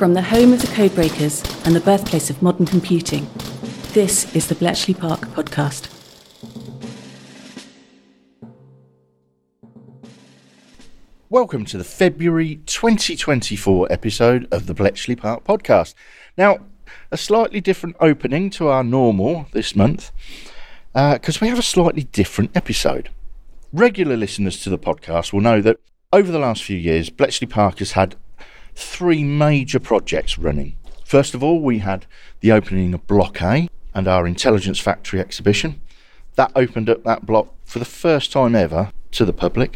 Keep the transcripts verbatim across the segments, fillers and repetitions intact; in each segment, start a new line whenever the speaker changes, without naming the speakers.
From the home of the codebreakers and the birthplace of modern computing, this is the Bletchley Park podcast.
Welcome to the February twenty twenty-four episode of the Bletchley Park podcast. Now, a slightly different opening to our normal this month, because uh, we have a slightly different episode. Regular listeners to the podcast will know that over the last few years, Bletchley Park has had three major projects running. First of all, we had the opening of Block A and our Intelligence Factory exhibition. That opened up that block for the first time ever to the public.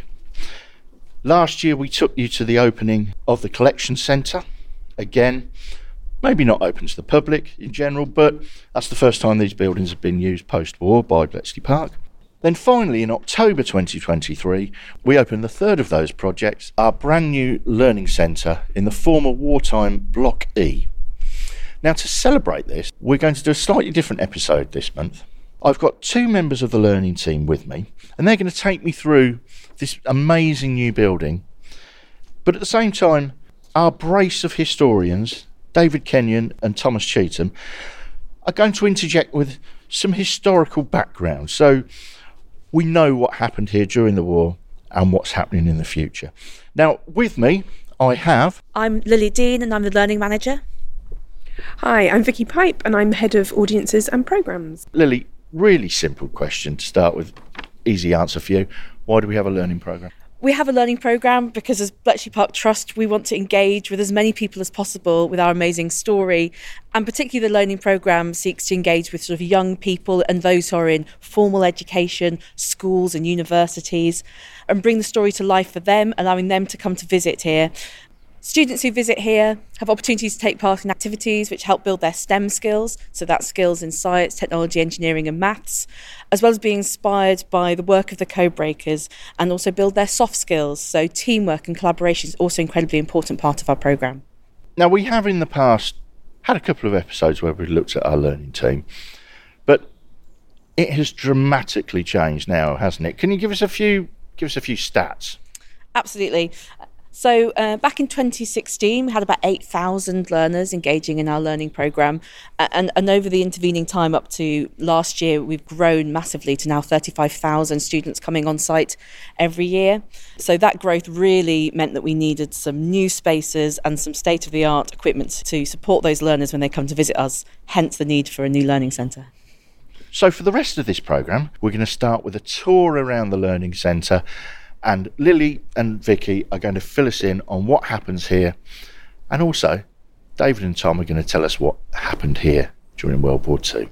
Last year, we took you to the opening of the Collection Centre. Again, maybe not open to the public in general, but that's the first time these buildings have been used post-war by Bletchley Park. Then finally, in October twenty twenty-three, we opened the third of those projects, our brand new learning centre in the former wartime Block E. Now, to celebrate this, we're going to do a slightly different episode this month. I've got two members of the learning team with me, and they're going to take me through this amazing new building. But at the same time, our brace of historians, David Kenyon and Thomas Cheetham, are going to interject with some historical background, so we know what happened here during the war and what's happening in the future. Now, with me, I have...
I'm Lily Dean and I'm the Learning Manager.
Hi, I'm Vicky Pipe and I'm Head of Audiences and Programmes.
Lily, really simple question to start with, easy answer for you. Why do we have a learning programme?
We have a learning programme because as Bletchley Park Trust, we want to engage with as many people as possible with our amazing story. And particularly the learning programme seeks to engage with sort of young people and those who are in formal education, schools and universities, and bring the story to life for them, allowing them to come to visit here. Students who visit here have opportunities to take part in activities which help build their STEM skills, so that's skills in science, technology, engineering and maths, as well as being inspired by the work of the codebreakers and also build their soft skills, so teamwork and collaboration is also an incredibly important part of our programme.
Now, we have in the past had a couple of episodes where we've looked at our learning team, but it has dramatically changed now, hasn't it? Can you give us a few, give us a few stats?
Absolutely. So uh, back in twenty sixteen, we had about eight thousand learners engaging in our learning programme. And, and over the intervening time up to last year, we've grown massively to now thirty-five thousand students coming on site every year. So that growth really meant that we needed some new spaces and some state-of-the-art equipment to support those learners when they come to visit us, hence the need for a new learning centre.
So for the rest of this programme, we're going to start with a tour around the learning centre. And Lily and Vicky are going to fill us in on what happens here. And also, David and Tom are going to tell us what happened here during World War Two.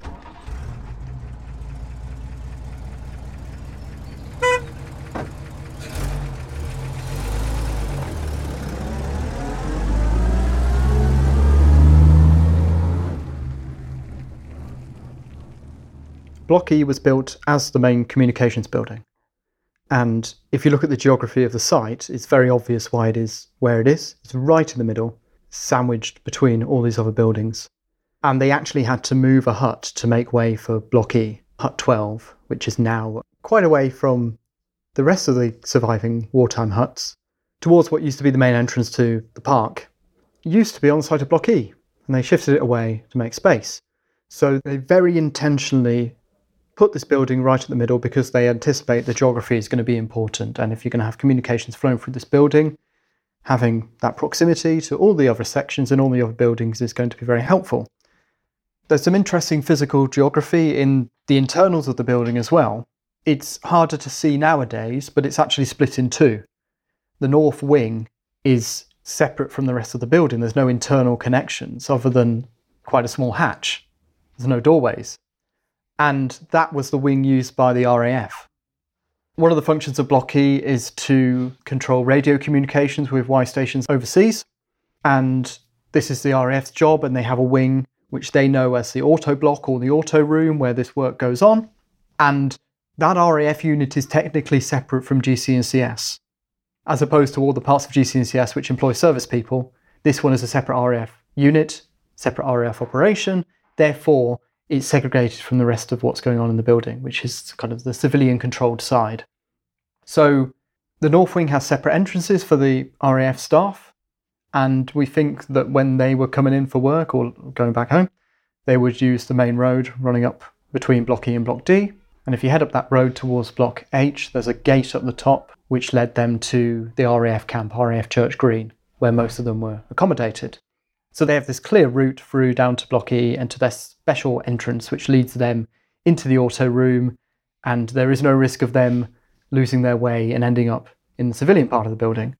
Block E was built as the main communications building. And if you look at the geography of the site, it's very obvious why it is where it is. It's right in the middle, sandwiched between all these other buildings. And they actually had to move a hut to make way for Block E, Hut twelve, which is now quite away from the rest of the surviving wartime huts, towards what used to be the main entrance to the park. It used to be on the site of Block E, and they shifted it away to make space. So they very intentionally put this building right at the middle because they anticipate the geography is going to be important. And if you're going to have communications flowing through this building, having that proximity to all the other sections and all the other buildings is going to be very helpful. There's some interesting physical geography in the internals of the building as well. It's harder to see nowadays, but it's actually split in two. The north wing is separate from the rest of the building. There's no internal connections other than quite a small hatch. There's no doorways. And that was the wing used by the R A F. One of the functions of Block E is to control radio communications with Y stations overseas. And this is the R A F's job, and they have a wing which they know as the auto block or the auto room where this work goes on. And that R A F unit is technically separate from G C N C S. As opposed to all the parts of G C N C S which employ service people, this one is a separate R A F unit, separate R A F operation. Therefore, it's segregated from the rest of what's going on in the building, which is kind of the civilian-controlled side. So the North Wing has separate entrances for the R A F staff, And we think that when they were coming in for work or going back home, they would use the main road running up between Block E and Block D. And if you head up that road towards Block H, there's a gate up the top which led them to the R A F camp, R A F Church Green, where most of them were accommodated. So they have this clear route through down to Block E and to their special entrance, which leads them into the auto room, and there is no risk of them losing their way and ending up in the civilian part of the building.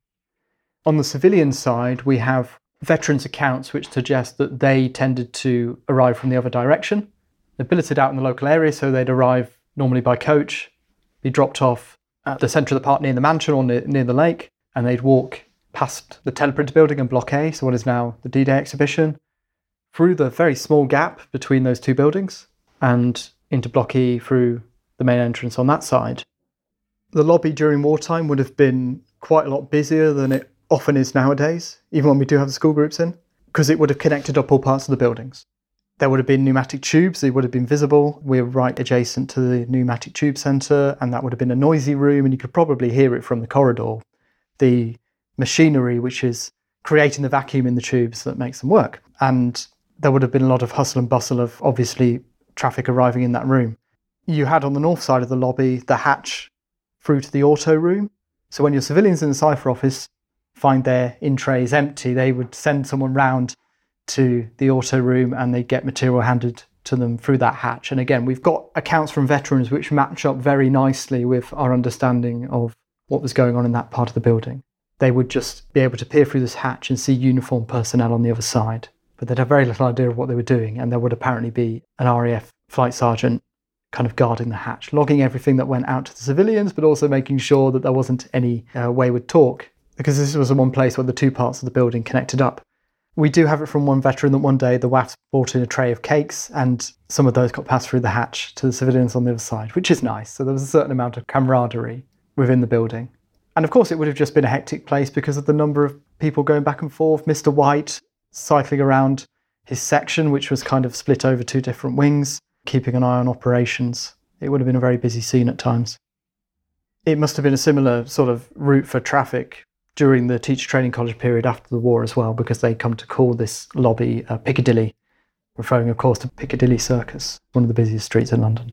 On the civilian side, we have veterans' accounts which suggest that they tended to arrive from the other direction. They're billeted out in the local area, so they'd arrive normally by coach, be dropped off at the centre of the park near the mansion or near, near the lake, and they'd walk past the teleprinter building and Block A, so what is now the D-Day exhibition, through the very small gap between those two buildings, and into Block E through the main entrance on that side. The lobby during wartime would have been quite a lot busier than it often is nowadays, even when we do have the school groups in, because it would have connected up all parts of the buildings. There would have been pneumatic tubes, they would have been visible. We're right adjacent to the pneumatic tube centre, and that would have been a noisy room, and you could probably hear it from the corridor. The machinery which is creating the vacuum in the tubes that makes them work. And there would have been a lot of hustle and bustle of, obviously, traffic arriving in that room. You had on the north side of the lobby the hatch through to the auto room. So when your civilians in the cipher office find their in trays empty, they would send someone round to the auto room and they get material handed to them through that hatch. And again, we've got accounts from veterans which match up very nicely with our understanding of what was going on in that part of the building. They would just be able to peer through this hatch and see uniformed personnel on the other side, but they'd have very little idea of what they were doing, and there would apparently be an R A F flight sergeant kind of guarding the hatch, logging everything that went out to the civilians, but also making sure that there wasn't any uh, wayward talk, because this was the one place where the two parts of the building connected up. We do have it from one veteran that one day the W A Fs brought in a tray of cakes, and some of those got passed through the hatch to the civilians on the other side, which is nice. So there was a certain amount of camaraderie within the building. And of course it would have just been a hectic place because of the number of people going back and forth. Mister White cycling around his section, which was kind of split over two different wings, keeping an eye on operations. It would have been a very busy scene at times. It must have been a similar sort of route for traffic during the teacher training college period after the war as well, because they come to call this lobby uh, Piccadilly, referring of course to Piccadilly Circus, one of the busiest streets in London.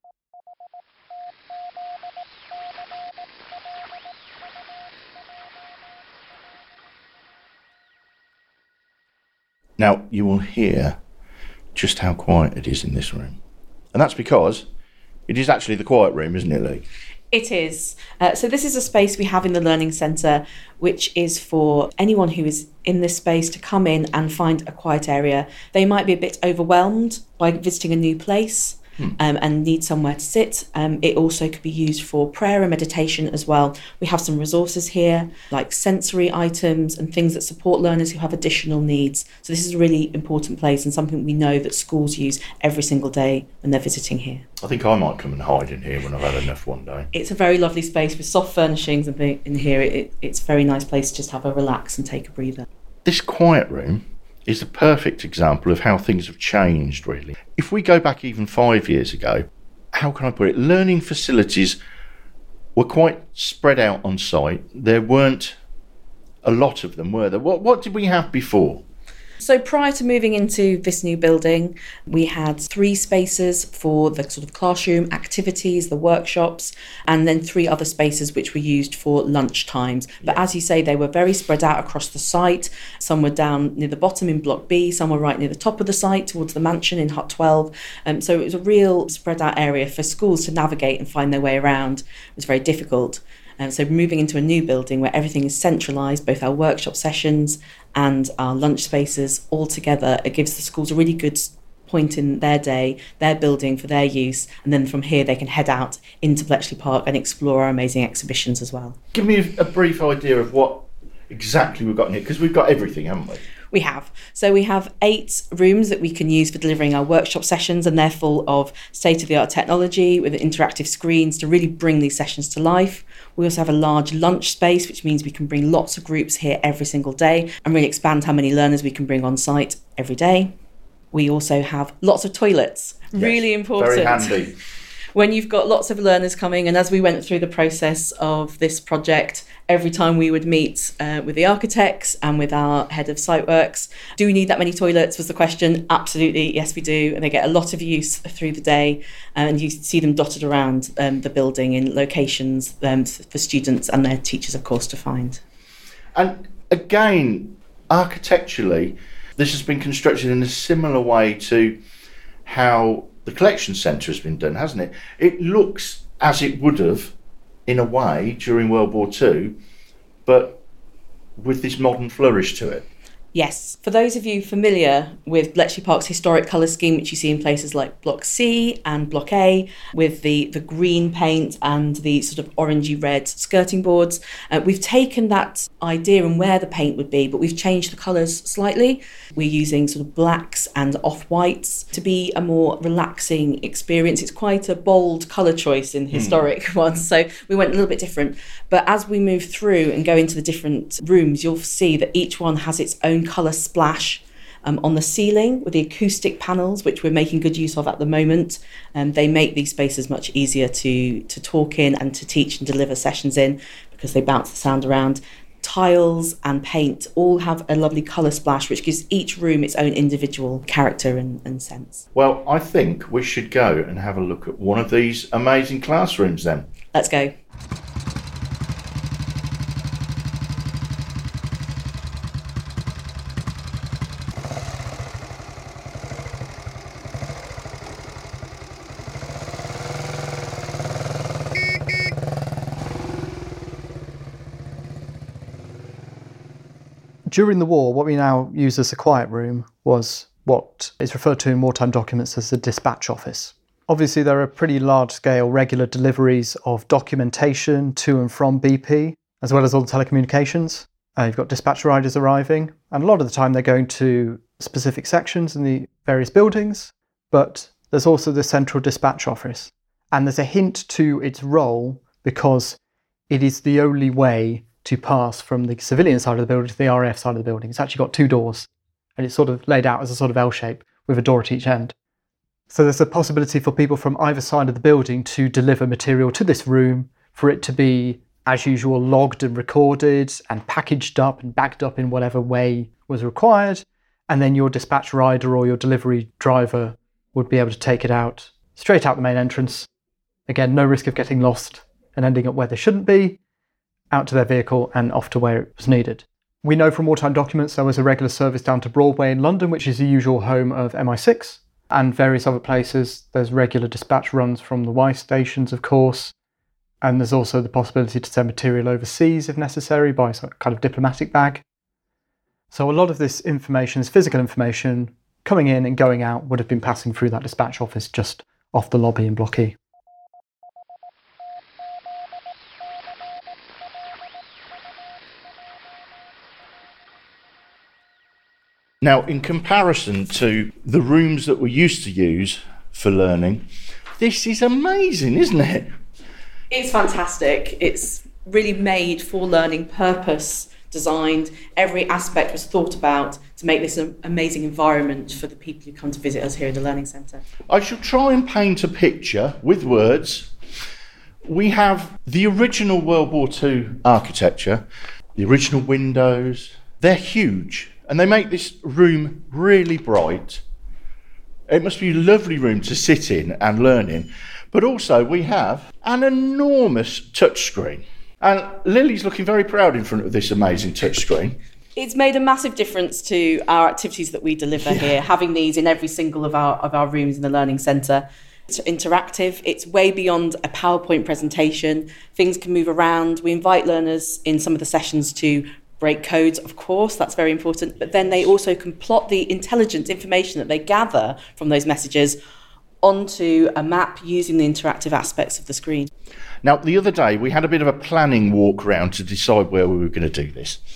Now, you will hear just how quiet it is in this room. And that's because it is actually the quiet room, isn't it, Lee?
It is. Uh, so this is a space we have in the Learning Centre, which is for anyone who is in this space to come in and find a quiet area. They might be a bit overwhelmed by visiting a new place. Um, and need somewhere to sit. Um, it also could be used for prayer and meditation as well. We have some resources here, like sensory items and things that support learners who have additional needs. So this is a really important place and something we know that schools use every single day when they're visiting here.
I think I might come and hide in here when I've had enough one day.
It's a very lovely space with soft furnishings and in here. It, it's a very nice place to just have a relax and take a breather.
This quiet room is a perfect example of how things have changed, really. If we go back even five years ago, how can I put it? Learning facilities were quite spread out on site. There weren't a lot of them, were there? What, what did we have before?
So prior to moving into this new building, we had three spaces for the sort of classroom activities, the workshops, and then three other spaces which were used for lunch times. But yeah. As you say, they were very spread out across the site. Some were down near the bottom in Block B, some were right near the top of the site towards the mansion in Hut twelve. Um, so it was a real spread out area for schools to navigate and find their way around. It was very difficult. And so moving into a new building where everything is centralised, both our workshop sessions and our lunch spaces all together, it gives the schools a really good point in their day, their building for their use. And then from here, they can head out into Bletchley Park and explore our amazing exhibitions as well.
Give me a brief idea of what exactly we've got in here, because we've got everything, haven't we?
We have. So we have eight rooms that we can use for delivering our workshop sessions, and they're full of state-of-the-art technology with interactive screens to really bring these sessions to life. We also have a large lunch space, which means we can bring lots of groups here every single day and really expand how many learners we can bring on site every day. We also have lots of toilets, yes, really important.
Very handy.
when you've got lots of learners coming, and as we went through the process of this project, every time we would meet uh, with the architects and with our head of site works, do we need that many toilets was the question. Absolutely, yes we do, and they get a lot of use through the day, and you see them dotted around um, the building in locations um, for students and their teachers of course to find.
And again, architecturally, this has been constructed in a similar way to how the collection centre has been done, hasn't it? It looks as it would have, in a way, during World War Two, but with this modern flourish to it.
Yes. For those of you familiar with Bletchley Park's historic colour scheme, which you see in places like Block C and Block A, with the, the green paint and the sort of orangey red skirting boards, uh, we've taken that idea and where the paint would be, but we've changed the colours slightly. We're using sort of blacks and off-whites to be a more relaxing experience. It's quite a bold colour choice in historic mm. ones, so we went a little bit different. But as we move through and go into the different rooms, you'll see that each one has its own colour splash um, on the ceiling with the acoustic panels, which we're making good use of at the moment. Um, they make these spaces much easier to, to talk in and to teach and deliver sessions in because they bounce the sound around. Tiles and paint all have a lovely colour splash, which gives each room its own individual character and, and sense.
Well, I think we should go and have a look at one of these amazing classrooms then.
Let's go.
During the war, what we now use as a quiet room was what is referred to in wartime documents as the dispatch office. Obviously, there are pretty large-scale regular deliveries of documentation to and from B P, as well as all the telecommunications. Uh, you've got dispatch riders arriving, and a lot of the time they're going to specific sections in the various buildings, but there's also the central dispatch office. And there's a hint to its role because it is the only way to pass from the civilian side of the building to the R A F side of the building. It's actually got two doors, and it's sort of laid out as a sort of L shape with a door at each end. So there's a possibility for people from either side of the building to deliver material to this room, for it to be, as usual, logged and recorded and packaged up and bagged up in whatever way was required, and then your dispatch rider or your delivery driver would be able to take it out straight out the main entrance. Again, no risk of getting lost and ending up where they shouldn't be, out to their vehicle and off to where it was needed. We know from wartime documents there was a regular service down to Broadway in London, which is the usual home of M I six, and various other places. There's regular dispatch runs from the Y stations, of course, and there's also the possibility to send material overseas if necessary by some kind of diplomatic bag. So a lot of this information, this physical information, coming in and going out would have been passing through that dispatch office just off the lobby in Block E.
Now, in comparison to the rooms that we used to use for learning, this is amazing, isn't it?
It's fantastic. It's really made for learning, purpose designed. Every aspect was thought about to make this an amazing environment for the people who come to visit us here at the Learning Centre.
I shall try and paint a picture with words. We have the original World War Two architecture, the original windows. They're huge. And they make this room really bright. It must be a lovely room to sit in and learn in. But also we have an enormous touchscreen. And Lily's looking very proud in front of this amazing touchscreen.
It's made a massive difference to our activities that we deliver yeah. here, having these in every single of our of our rooms in the Learning Centre. It's interactive. It's way beyond a PowerPoint presentation. Things can move around. We invite learners in some of the sessions to break codes, of course, that's very important, but then they also can plot the intelligent information that they gather from those messages onto a map using the interactive aspects of the screen.
Now, the other day we had a bit of a planning walk round to decide where we were going to do this.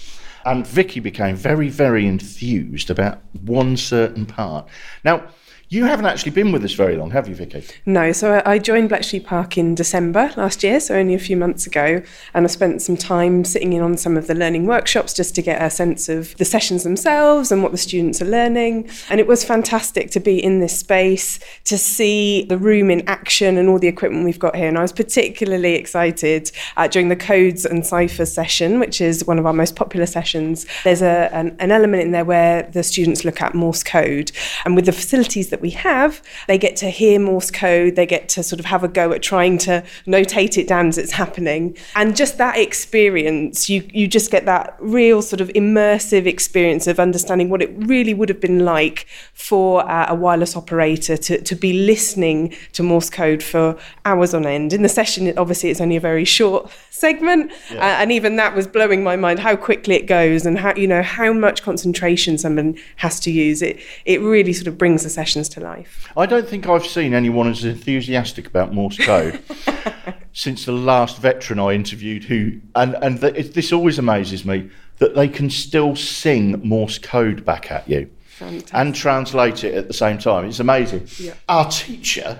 And Vicky became very, very enthused about one certain part. Now, you haven't actually been with us very long, have you, Vicky?
No, so I joined Bletchley Park in December last year, so only a few months ago, and I spent some time sitting in on some of the learning workshops just to get a sense of the sessions themselves and what the students are learning. And it was fantastic to be in this space, to see the room in action and all the equipment we've got here. And I was particularly excited uh, during the Codes and Ciphers session, which is one of our most popular sessions. There's a, an, an element in there where the students look at Morse code, and with the facilities that we have, they get to hear Morse code, they get to sort of have a go at trying to notate it down as it's happening. And just that experience, you, you just get that real sort of immersive experience of understanding what it really would have been like for uh, a wireless operator to, to be listening to Morse code for hours on end. In the session, obviously, it's only a very short segment, yeah. uh, and even that was blowing my mind, how quickly it goes and how, you know, how much concentration someone has to use. It, it really sort of brings the sessions to life.
I don't think I've seen anyone as enthusiastic about Morse code since the last veteran I interviewed who, and, and the, it, this always amazes me, that they can still sing Morse code back at you. Fantastic. And translate it at the same time. It's amazing. Yeah. Our teacher,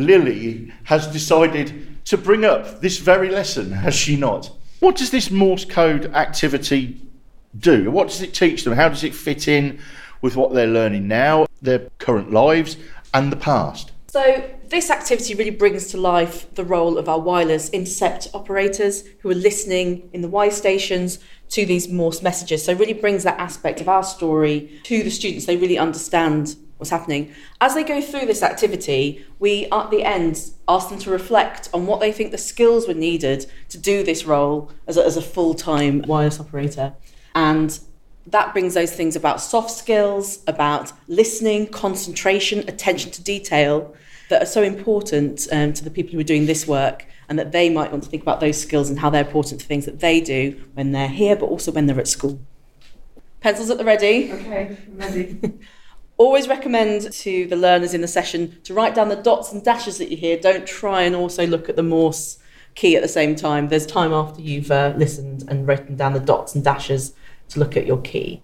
Lily, has decided to bring up this very lesson, has she not? What does this Morse code activity do? What does it teach them? How does it fit in with what they're learning now, their current lives, and the past?
So this activity really brings to life the role of our wireless intercept operators who are listening in the Y stations to these Morse messages. So it really brings that aspect of our story to the students. They really understand what's happening. As they go through this activity, we at the end ask them to reflect on what they think the skills were needed to do this role as a, as a full-time wireless operator. And that brings those things about soft skills, about listening, concentration, attention to detail that are so important um, to the people who are doing this work, and that they might want to think about those skills and how they're important to things that they do when they're here, but also when they're at school. Pencils at the ready.
Okay, I'm ready.
Always recommend to the learners in the session to write down the dots and dashes that you hear. Don't try and also look at the Morse key at the same time. There's time after you've uh, listened and written down the dots and dashes to look at your key.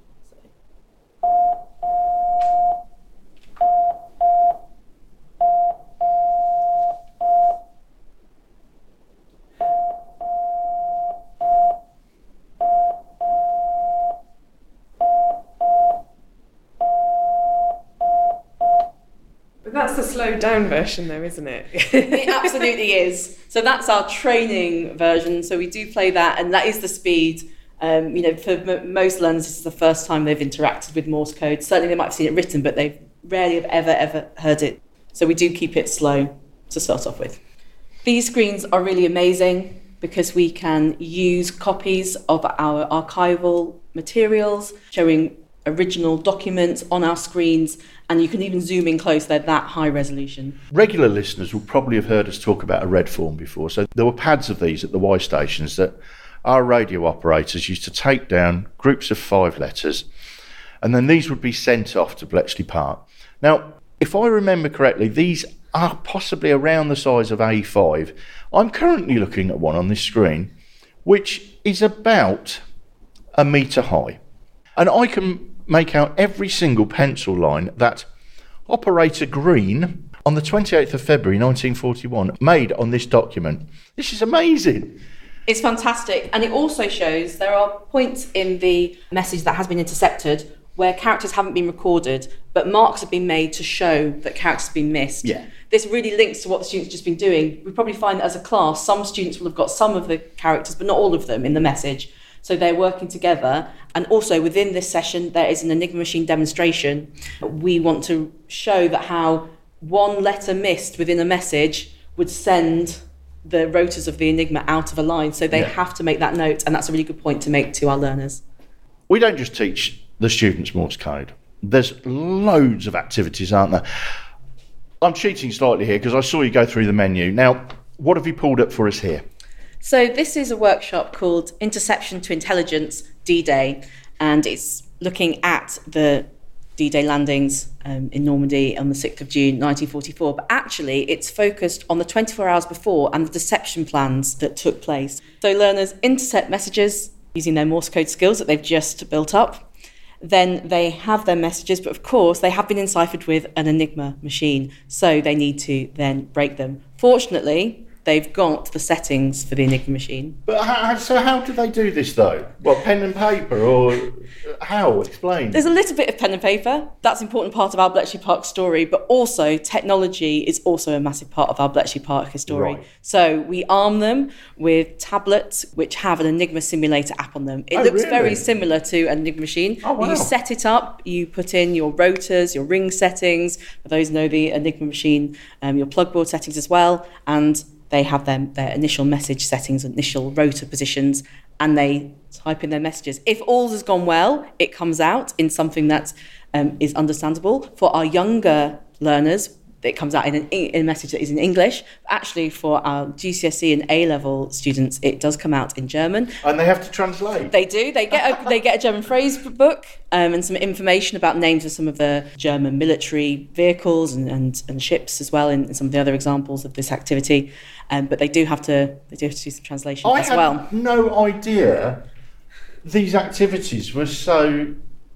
That's the slowed down version though, isn't it?
It absolutely is. So that's our training version. So we do play that, and that is the speed. Um, you know, for m- most learners, this is the first time they've interacted with Morse code. Certainly they might have seen it written, but they rarely have ever, ever heard it. So we do keep it slow to start off with. These screens are really amazing because we can use copies of our archival materials, showing original documents on our screens, and you can even zoom in close. They're that high resolution.
Regular listeners will probably have heard us talk about a red form before. So there were pads of these at the Y stations that our radio operators used to take down groups of five letters, and then these would be sent off to Bletchley Park. Now, if I remember correctly, these are possibly around the size of A five. I'm currently looking at one on this screen, which is about a metre high. And I can make out every single pencil line that Operator Green on the twenty-eighth of February nineteen forty-one made on this document. This is amazing.
It's fantastic. And it also shows there are points in the message that has been intercepted where characters haven't been recorded, but marks have been made to show that characters have been missed.
Yeah.
This really links to what the students have just been doing. We probably find that as a class, some students will have got some of the characters, but not all of them in the message. So they're working together. And also within this session, there is an Enigma machine demonstration. We want to show that how one letter missed within a message would send the rotors of the Enigma out of a line. So they yeah. have to make that note. And that's a really good point to make to our learners.
We don't just teach the students Morse code. There's loads of activities, aren't there? I'm cheating slightly here because I saw you go through the menu. Now, what have you pulled up for us here?
So this is a workshop called Interception to Intelligence, D-Day, and it's looking at the D-Day landings um, in Normandy on the sixth of June nineteen forty-four, but actually it's focused on the twenty-four hours before and the deception plans that took place. So learners intercept messages using their Morse code skills that they've just built up. Then they have their messages, but of course they have been enciphered with an Enigma machine, so they need to then break them. Fortunately, they've got the settings for the Enigma machine.
But how, so how do they do this though? What, pen and paper, or how? Explain.
There's a little bit of pen and paper. That's an important part of our Bletchley Park story, but also technology is also a massive part of our Bletchley Park story.
Right.
So we arm them with tablets which have an Enigma simulator app on them. It
Oh,
looks
really?
very similar to an Enigma machine.
Oh, wow.
You set it up, you put in your rotors, your ring settings, for those who know the Enigma machine, um, your plug board settings as well, and they have their, their initial message settings, initial rotor positions, and they type in their messages. If all has gone well, it comes out in something that um, is understandable. For our younger learners, it comes out in, an, in a message that is in English. Actually, for our G C S E and A-level students, it does come out in German.
And they have to translate.
They do. They get a, they get a German phrase book um, and some information about names of some of the German military vehicles and, and, and ships as well, in, in some of the other examples of this activity. Um, but they do have to they do have to do some translation
I
as
had
well.
no idea these activities were so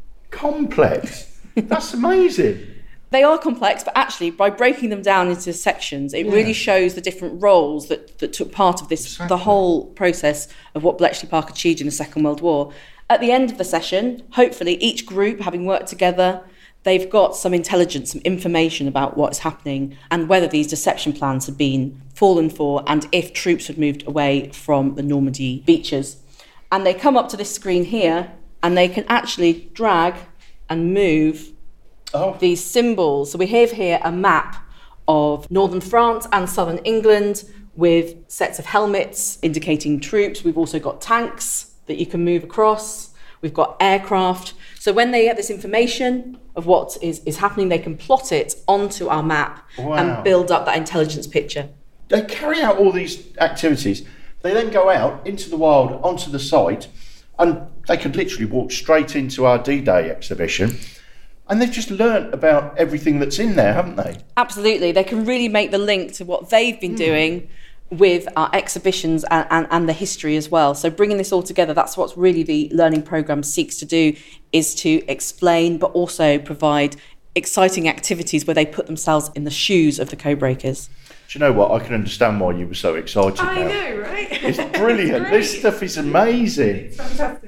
complex. That's amazing.
They are complex, but actually, by breaking them down into sections, it
Yeah.
really shows the different roles that, that took part of this,
Exactly.
the whole process of what Bletchley Park achieved in the Second World War. At the end of the session, hopefully, each group, having worked together, they've got some intelligence, some information about what's happening and whether these deception plans had been fallen for and if troops had moved away from the Normandy beaches. And they come up to this screen here, and they can actually drag and move
Oh,
these symbols. So we have here a map of northern France and southern England with sets of helmets indicating troops. We've also got tanks that you can move across. We've got aircraft. So when they get this information of what is, is happening, they can plot it onto our map
Wow.
and build up that intelligence picture.
they carry out all these activities. They then go out into the wild, onto the site, and they could literally walk straight into our D-Day exhibition. And they've just learnt about everything that's in there, haven't they?
Absolutely. They can really make the link to what they've been doing with our exhibitions and, and, and the history as well. So bringing this all together, that's what really the learning programme seeks to do, is to explain but also provide exciting activities where they put themselves in the shoes of the code-breakers.
Do you know what? I can understand why you were so excited
I
now.
know, right?
It's brilliant.
Great.
This stuff is amazing.
It's fantastic.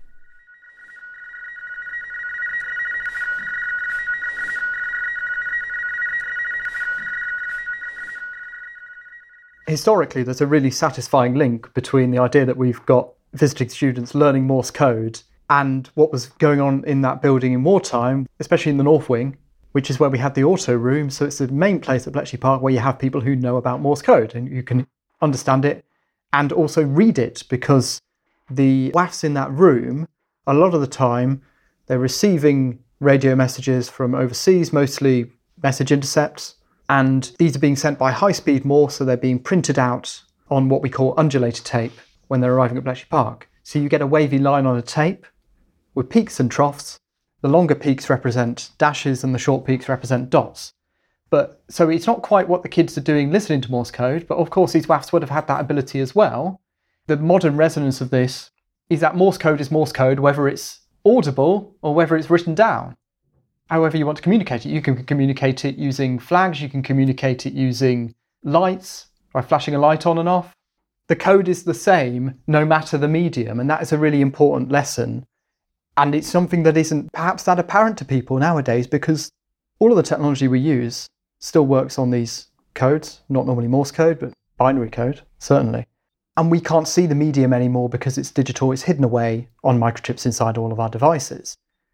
Historically, there's a really satisfying link between the idea that we've got visiting students learning Morse code and what was going on in that building in wartime, especially in the North Wing, which is where we had the auto room. So it's the main place at Bletchley Park where you have people who know about Morse code and you can understand it and also read it, because the W A Fs in that room, a lot of the time, they're receiving radio messages from overseas, mostly message intercepts. And these are being sent by high-speed Morse, so they're being printed out on what we call undulator tape when they're arriving at Bletchley Park. So you get a wavy line on a tape with peaks and troughs. The longer peaks represent dashes and the short peaks represent dots. But so it's not quite what the kids are doing listening to Morse code, but of course these W A Fs would have had that ability as well. The modern resonance of this is that Morse code is Morse code, whether it's audible or whether it's written down. However you want to communicate it. You can communicate it using flags, you can communicate it using lights, by flashing a light on and off. The code is the same no matter the medium, and that is a really important lesson. And it's something that isn't perhaps that apparent to people nowadays, because all of the technology we use still works on these codes, not normally Morse code, but binary code, certainly. And we can't see the medium anymore because it's digital, it's hidden away on microchips inside all of our devices.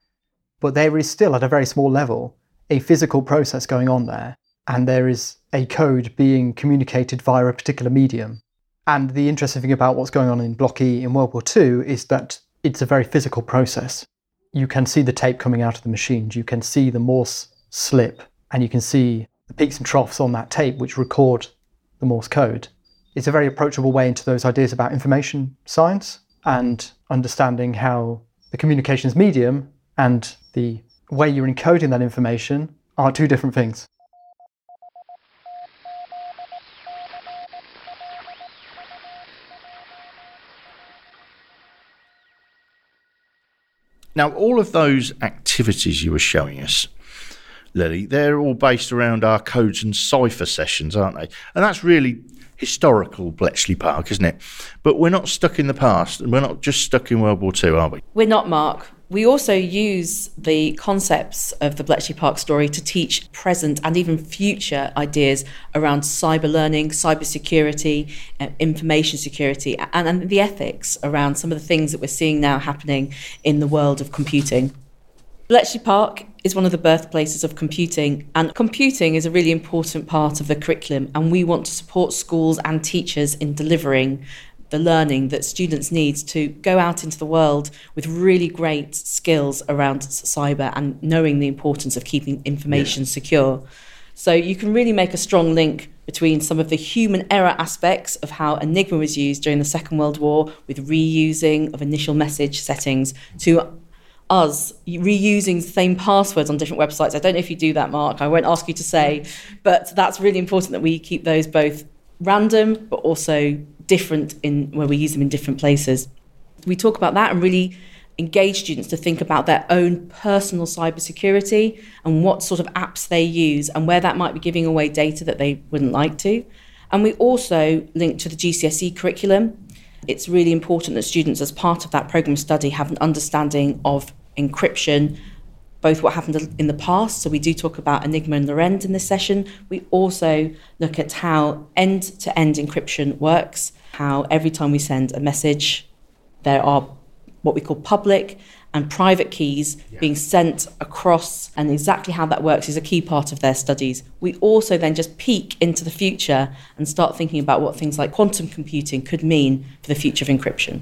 But there is still, at a very small level, a physical process going on there, and there is a code being communicated via a particular medium. And the interesting thing about what's going on in Block E in World War Two is that it's a very physical process. You can see the tape coming out of the machines, you can see the Morse slip, and you can see the peaks and troughs on that tape which record the Morse code. It's a very approachable way into those ideas about information science and understanding how the communications medium and the way you're encoding that information are two different things.
Now, all of those activities you were showing us, Lily, they're all based around our codes and cipher sessions, aren't they? And that's really historical Bletchley Park, isn't it? But we're not stuck in the past, and we're not just stuck in World War Two, are we?
We're not, Mark. We also use the concepts of the Bletchley Park story to teach present and even future ideas around cyber learning, cyber security, uh, information security, and, and the ethics around some of the things that we're seeing now happening in the world of computing. Bletchley Park is one of the birthplaces of computing, and computing is a really important part of the curriculum, and we want to support schools and teachers in delivering the learning that students need to go out into the world with really great skills around cyber and knowing the importance of keeping information yeah. secure. So you can really make a strong link between some of the human error aspects of how Enigma was used during the Second World War with reusing of initial message settings to us reusing the same passwords on different websites. I don't know if you do that, Mark. I won't ask you to say, but that's really important that we keep those both random but also different in where we use them in different places. We talk about that and really engage students to think about their own personal cybersecurity and what sort of apps they use and where that might be giving away data that they wouldn't like to. And we also link to the G C S E curriculum. It's really important that students, as part of that programme study, have an understanding of encryption, both what happened in the past, so we do talk about Enigma and Lorend in this session. We also look at how end-to-end encryption works, how every time we send a message, there are what we call public and private keys yeah. being sent across, and exactly how that works is a key part of their studies. We also then just peek into the future and start thinking about what things like quantum computing could mean for the future of encryption.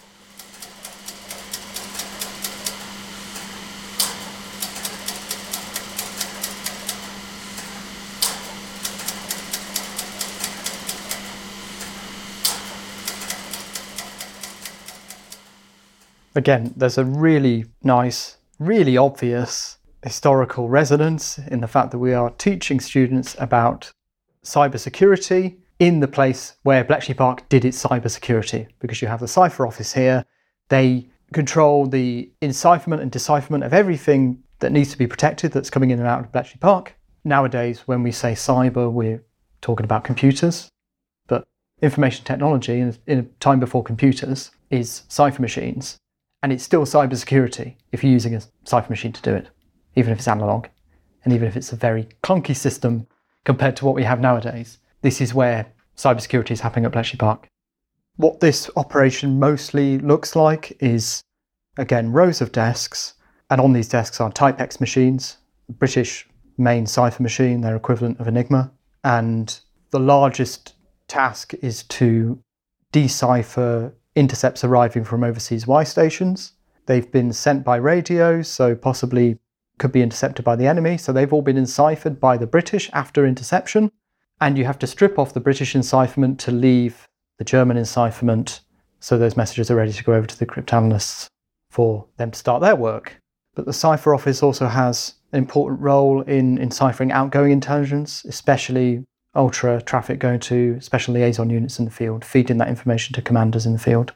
Again, there's a really nice, really obvious historical resonance in the fact that we are teaching students about cybersecurity in the place where Bletchley Park did its cybersecurity, because you have the Cipher Office here. They control the encipherment and decipherment of everything that needs to be protected that's coming in and out of Bletchley Park. Nowadays, when we say cyber, we're talking about computers, but information technology in a time before computers is cipher machines. And it's still cybersecurity if you're using a cipher machine to do it, even if it's analog, and even if it's a very clunky system compared to what we have nowadays. This is where cybersecurity is happening at Bletchley Park. What this operation mostly looks like is, again, rows of desks, and on these desks are Type-X machines, British main cipher machine, their equivalent of Enigma, and the largest task is to decipher intercepts arriving from overseas Y stations. They've been sent by radio, so possibly could be intercepted by the enemy. So they've all been enciphered by the British after interception. And you have to strip off the British encipherment to leave the German encipherment, so those messages are ready to go over to the cryptanalysts for them to start their work. But the Cipher Office also has an important role in enciphering outgoing intelligence, especially ultra traffic going to special liaison units in the field, feeding that information to commanders in the field.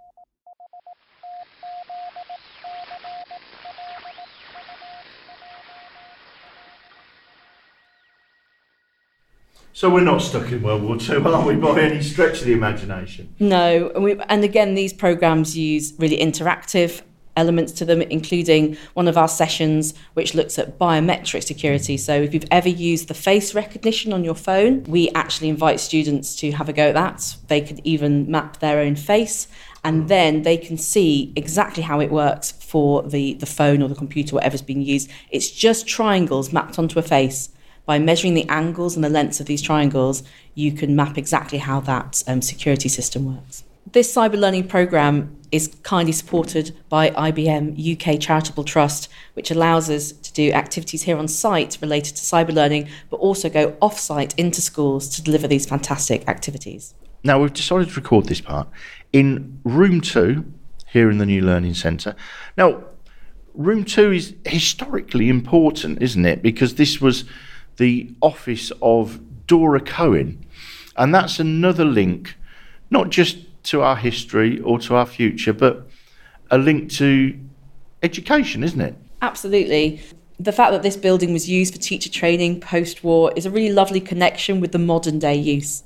So we're not stuck in World War Two, are we, by any stretch of the imagination?
No, and, we, and again, these programmes use really interactive elements to them, including one of our sessions which looks at biometric security. So if you've ever used the face recognition on your phone, we actually invite students to have a go at that. They could even map their own face, and then they can see exactly how it works for the, the phone or the computer, whatever's being used. It's just triangles mapped onto a face. By measuring the angles and the lengths of these triangles, you can map exactly how that um, security system works. This cyber learning programme is kindly supported by I B M U K Charitable Trust, which allows us to do activities here on site related to cyber learning, but also go off-site into schools to deliver these fantastic activities.
Now, we've decided to record this part in room two here in the New Learning Centre. Now, room two is historically important, isn't it? Because this was the office of Dora Cohen, and that's another link, not just to our history or to our future, but a link to education, isn't it?
Absolutely. The fact that this building was used for teacher training post-war is a really lovely connection with the modern day use.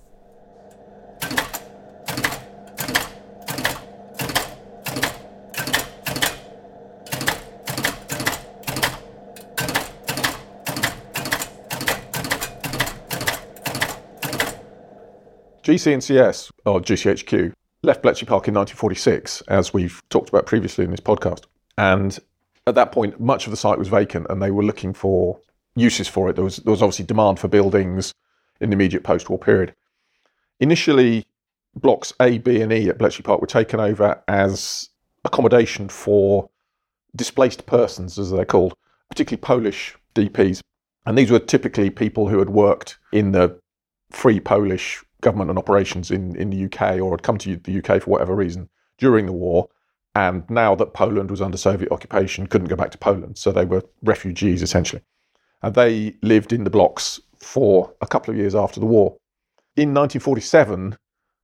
G C N C S, or G C H Q, left Bletchley Park in nineteen forty-six, as we've talked about previously in this podcast. And at that point, much of the site was vacant and they were looking for uses for it. There was, there was obviously demand for buildings in the immediate post-war period. Initially, blocks A, B and E at Bletchley Park were taken over as accommodation for displaced persons, as they're called, particularly Polish D Ps. And these were typically people who had worked in the Free Polish government and operations in, in the U K, or had come to the U K for whatever reason during the war, and now that Poland was under Soviet occupation, couldn't go back to Poland, so they were refugees essentially. And they lived in the blocks for a couple of years after the war. In nineteen forty-seven,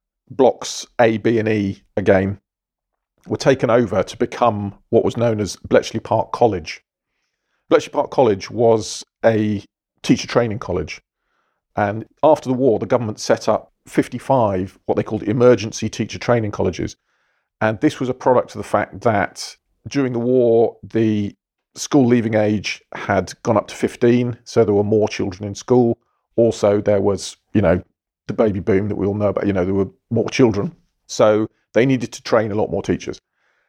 blocks A, B and E again were taken over to become what was known as Bletchley Park College. Bletchley Park College was a teacher training college. And after the war, the government set up fifty-five, what they called emergency teacher training colleges. And this was a product of the fact that during the war, the school leaving age had gone up to fifteen. So there were more children in school. Also, there was, you know, the baby boom that we all know about, you know, there were more children. So they needed to train a lot more teachers.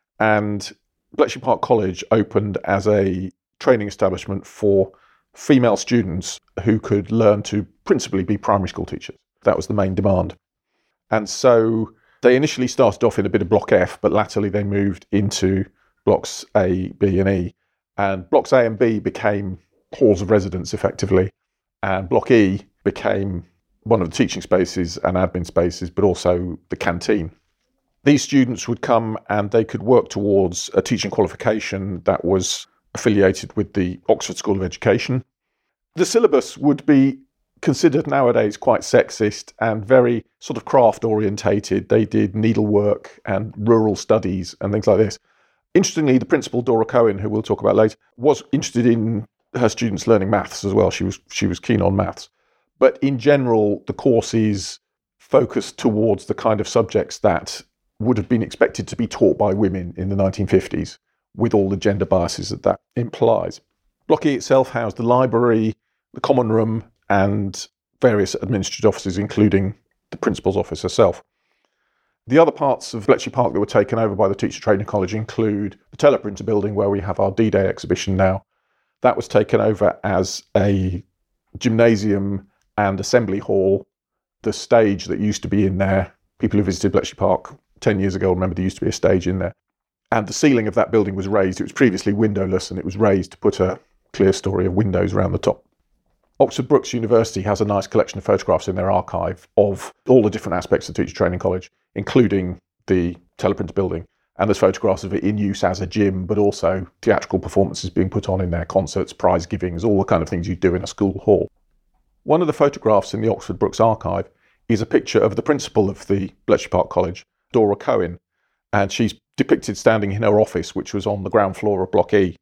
And Bletchley Park College opened as a training establishment for female students who could learn to principally be primary school teachers. That was the main demand. And so they initially started off in a bit of Block F, but latterly they moved into Blocks A, B and E. And Blocks A and B became halls of residence effectively. And Block E became one of the teaching spaces and admin spaces, but also the canteen. These students would come and they could work towards a teaching qualification that was affiliated with the Oxford School of Education. The syllabus would be considered nowadays quite sexist and very sort of craft orientated. They did needlework and rural studies and things like this. Interestingly, the principal, Dora Cohen, who we'll talk about later, was interested in her students learning maths as well. She was she was keen on maths. But in general, the courses focused towards the kind of subjects that would have been expected to be taught by women in the nineteen fifties, with all the gender biases that that implies. Block E itself housed the library, the common room, and various administrative offices, including the principal's office herself. The other parts of Bletchley Park that were taken over by the Teacher Training College include the Teleprinter building, where we have our D-Day exhibition now. That was taken over as a gymnasium and assembly hall. The stage that used to be in there, people who visited Bletchley Park ten years ago remember there used to be a stage in there. And the ceiling of that building was raised. It was previously windowless, and it was raised to put a clear story of windows around the top. Oxford Brookes University has a nice collection of photographs in their archive of all the different aspects of Teacher Training College, including the Teleprinter building. And there's photographs of it in use as a gym, but also theatrical performances being put on in there, concerts, prize givings, all the kind of things you do in a school hall. One of the photographs in the Oxford Brookes archive is a picture of the principal of the Bletchley Park College, Dora Cohen, and she's depicted standing in her office, which was on the ground floor of Block E.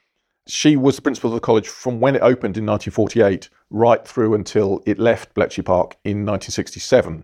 She was the principal of the college from when it opened in nineteen forty-eight right through until it left Bletchley Park in nineteen sixty-seven.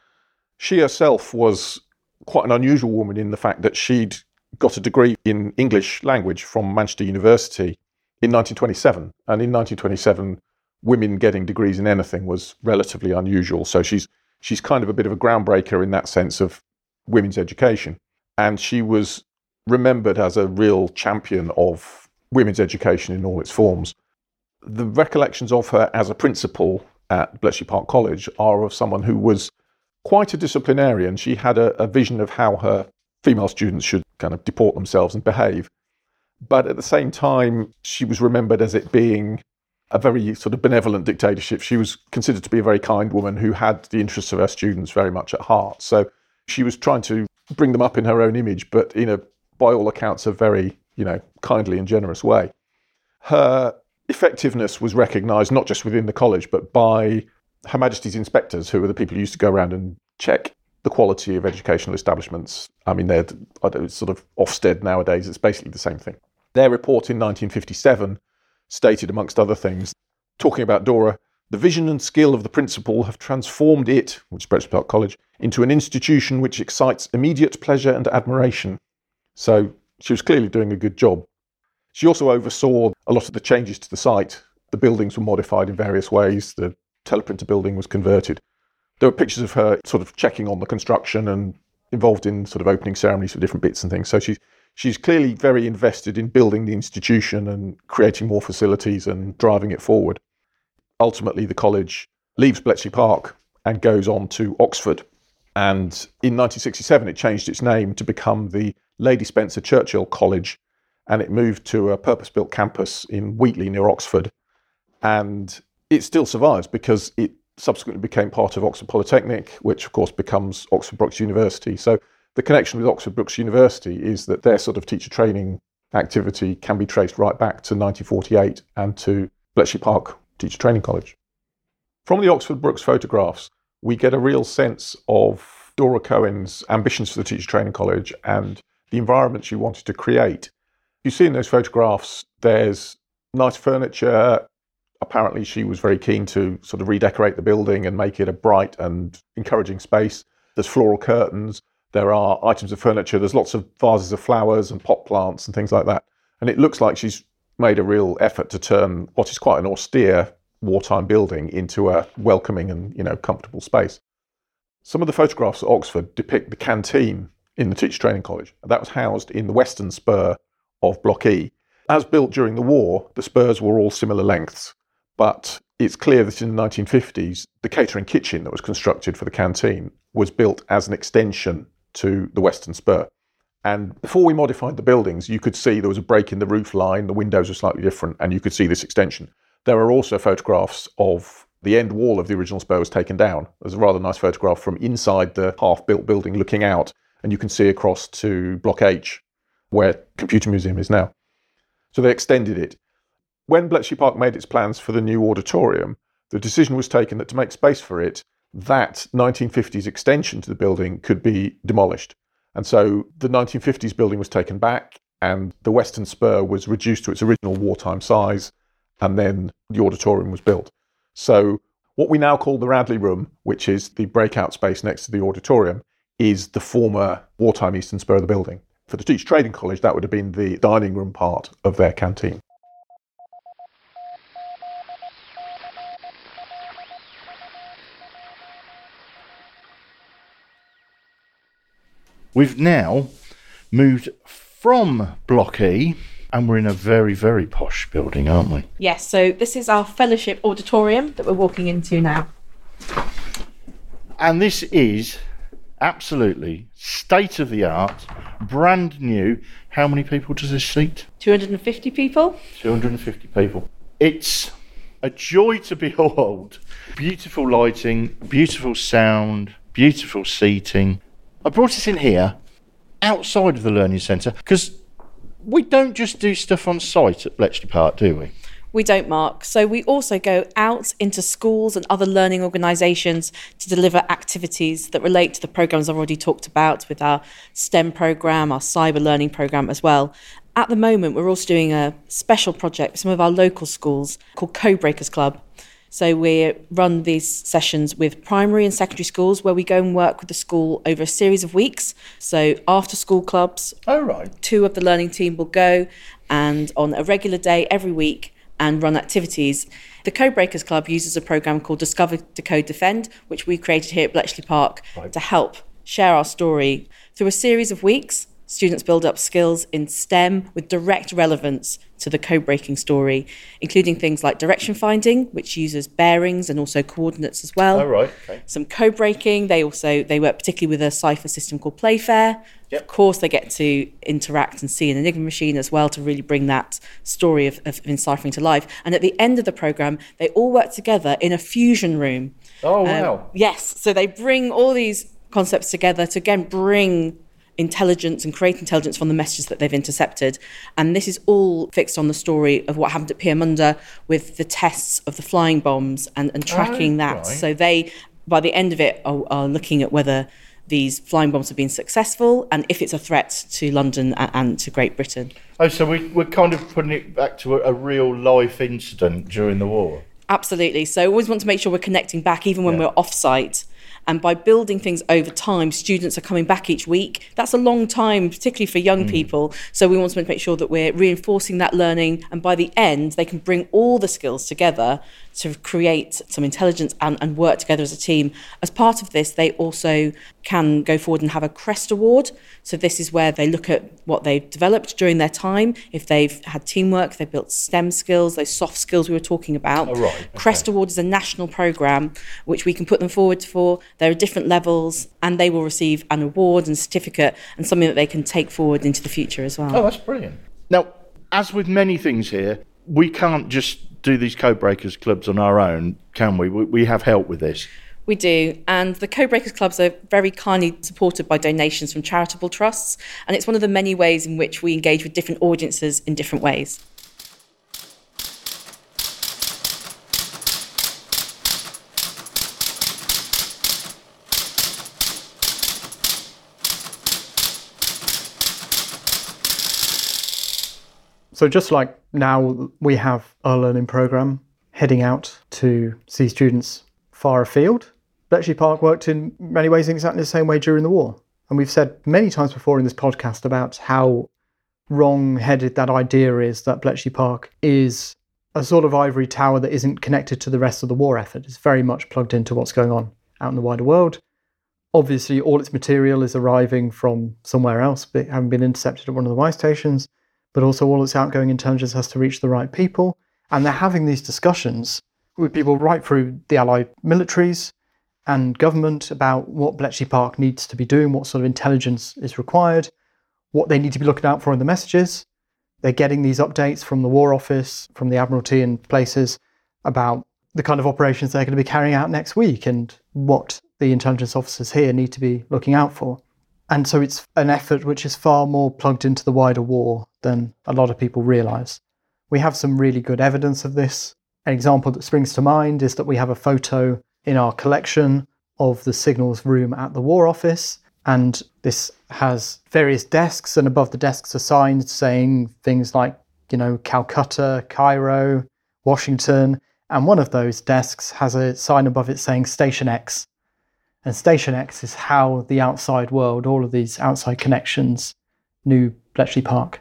She herself was quite an unusual woman in the fact that she'd got a degree in English language from Manchester University in nineteen twenty-seven. And in nineteen twenty-seven, women getting degrees in anything was relatively unusual. So she's she's kind of a bit of a groundbreaker in that sense of women's education. And she was remembered as a real champion of women's education in all its forms. The recollections of her as a principal at Bletchley Park College are of someone who was quite a disciplinarian. She had a, a vision of how her female students should kind of deport themselves and behave. But at the same time, she was remembered as it being a very sort of benevolent dictatorship. She was considered to be a very kind woman who had the interests of her students very much at heart. So she was trying to bring them up in her own image, but in a, by all accounts, a very, you know, kindly and generous way. Her effectiveness was recognised not just within the college, but by Her Majesty's inspectors, who were the people who used to go around and check the quality of educational establishments. I mean, they're it's sort of Ofsted nowadays. It's basically the same thing. Their report in nineteen fifty-seven stated, amongst other things, talking about Dora, the vision and skill of the principal have transformed it, which is Bletchley Park College, into an institution which excites immediate pleasure and admiration. So she was clearly doing a good job. She also oversaw a lot of the changes to the site. The buildings were modified in various ways. The teleprinter building was converted. There were pictures of her sort of checking on the construction and involved in sort of opening ceremonies for different bits and things. So she's she's clearly very invested in building the institution and creating more facilities and driving it forward. Ultimately, the college leaves Bletchley Park and goes on to Oxford. And in nineteen sixty-seven, it changed its name to become the Lady Spencer Churchill College, and it moved to a purpose-built campus in Wheatley near Oxford. And it still survives because it subsequently became part of Oxford Polytechnic, which of course becomes Oxford Brookes University. So the connection with Oxford Brookes University is that their sort of teacher training activity can be traced right back to nineteen forty-eight and to Bletchley Park Teacher Training College. From the Oxford Brookes photographs, we get a real sense of Dora Cohen's ambitions for the Teacher Training College and the environment she wanted to create. You see in those photographs, there's nice furniture. Apparently she was very keen to sort of redecorate the building and make it a bright and encouraging space. There's floral curtains. There are items of furniture. There's lots of vases of flowers and pot plants and things like that. And it looks like she's made a real effort to turn what is quite an austere wartime building into a welcoming and, you know, comfortable space. Some of the photographs at Oxford depict the canteen in the Teacher Training College. That was housed in the western spur of Block E. As built during the war, the spurs were all similar lengths, but it's clear that in the nineteen fifties, the catering kitchen that was constructed for the canteen was built as an extension to the western spur. And before we modified the buildings, you could see there was a break in the roof line, the windows were slightly different, and you could see this extension. There are also photographs of the end wall of the original spur was taken down. There's a rather nice photograph from inside the half-built building looking out, and you can see across to Block H, where Computer Museum is now. So they extended it. When Bletchley Park made its plans for the new auditorium, the decision was taken that to make space for it, that nineteen fifties extension to the building could be demolished. And so the nineteen fifties building was taken back and the western spur was reduced to its original wartime size, and then the auditorium was built. So what we now call the Radley Room, which is the breakout space next to the auditorium, is the former wartime eastern spur of the building. For the Teacher Training College, that would have been the dining room part of their canteen.
We've now moved from Block E, and we're in a very, very posh building, aren't we?
Yes, so this is our fellowship auditorium that we're walking into now.
And this is absolutely state-of-the-art, brand new. How many people does this seat?
two hundred fifty people.
two hundred fifty people. It's a joy to behold. Beautiful lighting, beautiful sound, beautiful seating. I brought us in here, outside of the Learning Centre, because we don't just do stuff on site at Bletchley Park, do we?
We don't, Mark. So we also go out into schools and other learning organisations to deliver activities that relate to the programmes I've already talked about with our STEM programme, our cyber learning programme as well. At the moment, we're also doing a special project with some of our local schools called Codebreakers Club. So we run these sessions with primary and secondary schools where we go and work with the school over a series of weeks. So after school clubs,
oh, right.
two of the learning team will go and on a regular day every week and run activities. The Codebreakers Club uses a programme called Discover, Decode, Defend, which we created here at Bletchley Park right. to help share our story. Through a series of weeks, students build up skills in STEM with direct relevance to the code-breaking story, including things like direction finding, which uses bearings and also coordinates as well.
Oh, right. Okay.
Some code breaking. They also they work particularly with a cipher system called Playfair. Yep. Of course, they get to interact and see an Enigma machine as well to really bring that story of, of enciphering to life. And at the end of the programme, they all work together in a fusion room.
Oh,
um,
wow.
Yes. So they bring all these concepts together to, again, bring intelligence and create intelligence from the messages that they've intercepted. And this is all fixed on the story of what happened at Pyrmont with the tests of the flying bombs and, and tracking oh, that. Right. So they, by the end of it, are, are looking at whether these flying bombs have been successful and if it's a threat to London and, and to Great Britain.
Oh, so we, we're kind of putting it back to a, a real life incident during the war.
Absolutely. So we always want to make sure we're connecting back even when
Yeah.
we're off-site. And by building things over time, students are coming back each week. That's a long time, particularly for young mm. people. So we want to make sure that we're reinforcing that learning. And by the end, they can bring all the skills together to create some intelligence and, and work together as a team. As part of this, they also can go forward and have a CREST award. So this is where they look at what they've developed during their time. If they've had teamwork, they've built STEM skills, those soft skills we were talking about.
Oh, right. Okay.
CREST award is a national programme which we can put them forward for. There are different levels and they will receive an award and certificate and something that they can take forward into the future as well.
Oh, that's brilliant. Now, as with many things here, we can't just do these Codebreakers clubs on our own, can we? We, we have help with this.
We do, and the Codebreakers clubs are very kindly supported by donations from charitable trusts, and it's one of the many ways in which we engage with different audiences in different ways.
So just like now we have our learning programme heading out to see students far afield, Bletchley Park worked in many ways in exactly the same way during the war. And we've said many times before in this podcast about how wrong-headed that idea is that Bletchley Park is a sort of ivory tower that isn't connected to the rest of the war effort. It's very much plugged into what's going on out in the wider world. Obviously, all its material is arriving from somewhere else, but having been intercepted at one of the Y stations. But also all its outgoing intelligence has to reach the right people. And they're having these discussions with people right through the Allied militaries and government about what Bletchley Park needs to be doing, what sort of intelligence is required, what they need to be looking out for in the messages. They're getting these updates from the War Office, from the Admiralty and places about the kind of operations they're going to be carrying out next week and what the intelligence officers here need to be looking out for. And so it's an effort which is far more plugged into the wider war than a lot of people realise. We have some really good evidence of this. An example that springs to mind is that we have a photo in our collection of the signals room at the War Office. And this has various desks, and above the desks are signs saying things like, you know, Calcutta, Cairo, Washington. And one of those desks has a sign above it saying Station X. And Station X is how the outside world, all of these outside connections, knew Bletchley Park.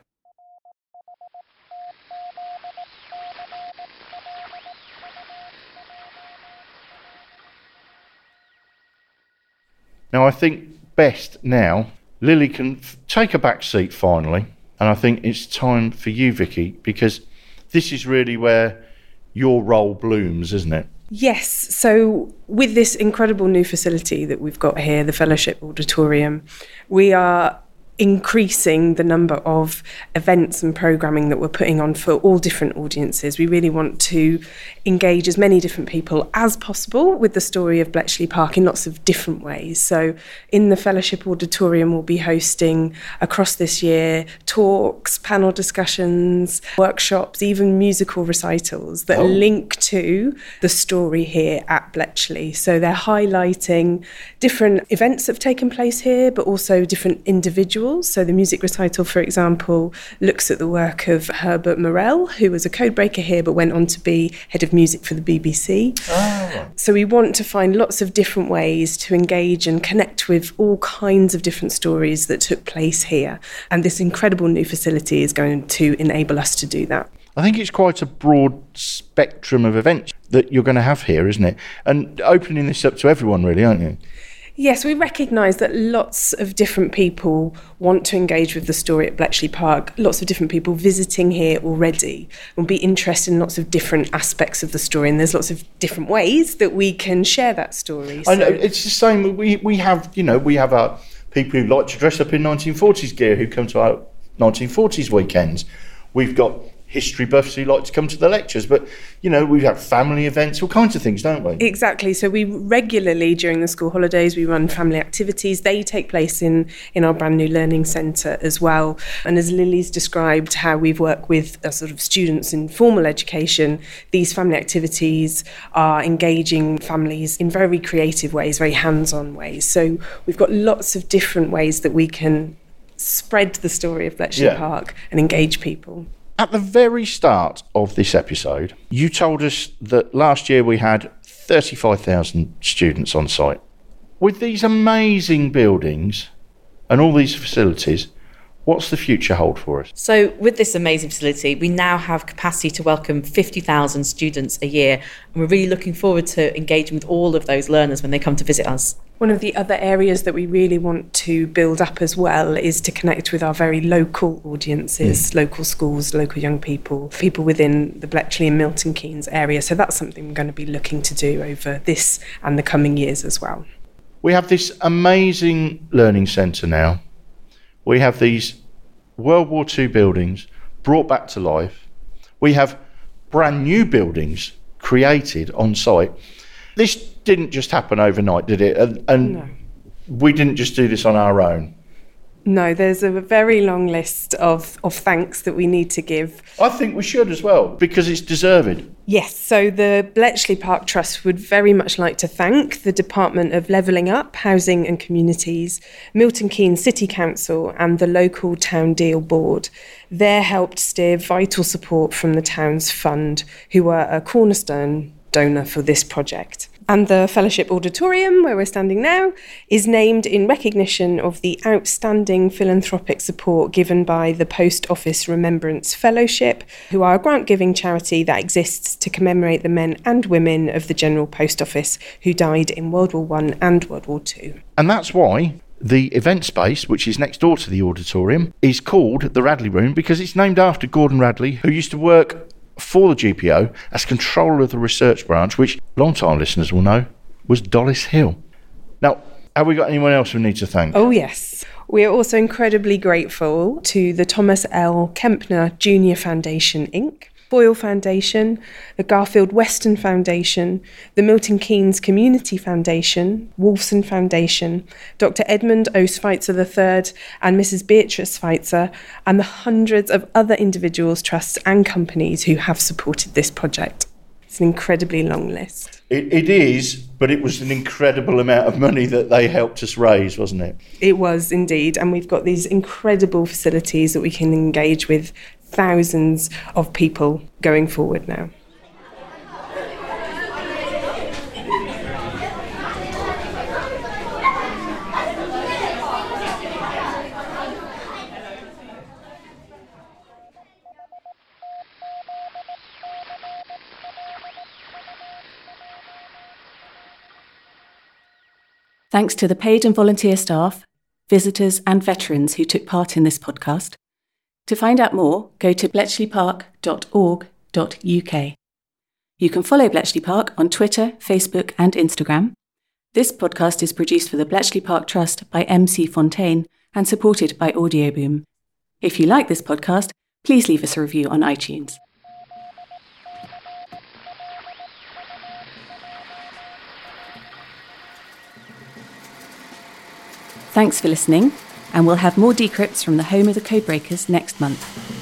Now, I think best now, Lily can f- take a back seat finally. And I think it's time for you, Vicky, because this is really where your role blooms, isn't it?
Yes, so with this incredible new facility that we've got here, the Fellowship Auditorium, we are increasing the number of events and programming that we're putting on for all different audiences. We really want to engage as many different people as possible with the story of Bletchley Park in lots of different ways. So in the Fellowship Auditorium, we'll be hosting across this year talks, panel discussions, workshops, even musical recitals that oh. link to the story here at Bletchley. So they're highlighting different events that have taken place here, but also different individuals. So the music recital, for example, looks at the work of Herbert Morell, who was a codebreaker here but went on to be head of music for the B B C. Oh. So we want to find lots of different ways to engage and connect with all kinds of different stories that took place here. And this incredible new facility is going to enable us to do that.
I think it's quite a broad spectrum of events that you're going to have here, isn't it? And opening this up to everyone, really, aren't you?
Yes, we recognise that lots of different people want to engage with the story at Bletchley Park. Lots of different people visiting here already will be interested in lots of different aspects of the story, and there's lots of different ways that we can share that story.
So I know, it's the same. We we have, you know, we have our people who like to dress up in nineteen forties gear who come to our nineteen forties weekends. We've got history buffs who like to come to the lectures, but you know, we have family events, all kinds of things, don't we?
Exactly. So we regularly, during the school holidays, we run family activities. They take place in in our brand new learning centre as well. And as Lily's described how we've worked with uh, sort of students in formal education, these family activities are engaging families in very creative ways, very hands-on ways. So we've got lots of different ways that we can spread the story of Bletchley
Yeah.
Park and engage people.
At the very start of this episode, you told us that last year we had thirty-five thousand students on site. With these amazing buildings and all these facilities, what's the future hold for us?
So with this amazing facility, we now have capacity to welcome fifty thousand students a year, and we're really looking forward to engaging with all of those learners when they come to visit us.
One of the other areas that we really want to build up as well is to connect with our very local audiences, mm. local schools, local young people, people within the Bletchley and Milton Keynes area. So that's something we're going to be looking to do over this and the coming years as well.
We have this amazing learning centre now. We have these World War Two buildings brought back to life. We have brand new buildings created on site. This didn't just happen overnight, did it? And, and
No.
we didn't just do this on our own.
No, there's a very long list of, of thanks that we need to give.
I think we should as well, because it's deserved.
Yes, so the Bletchley Park Trust would very much like to thank the Department of Levelling Up, Housing and Communities, Milton Keynes City Council and the local Town Deal Board. They helped steer vital support from the town's fund, who were a cornerstone donor for this project. And the Fellowship Auditorium, where we're standing now, is named in recognition of the outstanding philanthropic support given by the Post Office Remembrance Fellowship, who are a grant-giving charity that exists to commemorate the men and women of the General Post Office who died in World War One and World War Two.
And that's why the event space, which is next door to the auditorium, is called the Radley Room, because it's named after Gordon Radley, who used to work for the G P O as controller of the research branch, which long-time listeners will know was Dollis Hill. Now, have we got anyone else we need to thank?
Oh, yes. We are also incredibly grateful to the Thomas L. Kempner Junior Foundation, Incorporated, Boyle Foundation, the Garfield Weston Foundation, the Milton Keynes Community Foundation, Wolfson Foundation, Doctor Edmund O. Schweitzer the third and Missus Beatrice Schweitzer, and the hundreds of other individuals, trusts and companies who have supported this project. It's an incredibly long list.
It, it is, but it was an incredible amount of money that they helped us raise, wasn't it?
It was indeed, and we've got these incredible facilities that we can engage with thousands of people going forward now.
Thanks to the paid and volunteer staff, visitors and veterans who took part in this podcast. To find out more, go to bletchley park dot org dot U K. You can follow Bletchley Park on Twitter, Facebook and Instagram. This podcast is produced for the Bletchley Park Trust by M C Fontaine and supported by Audioboom. If you like this podcast, please leave us a review on iTunes. Thanks for listening, and we'll have more decrypts from the home of the Codebreakers next month.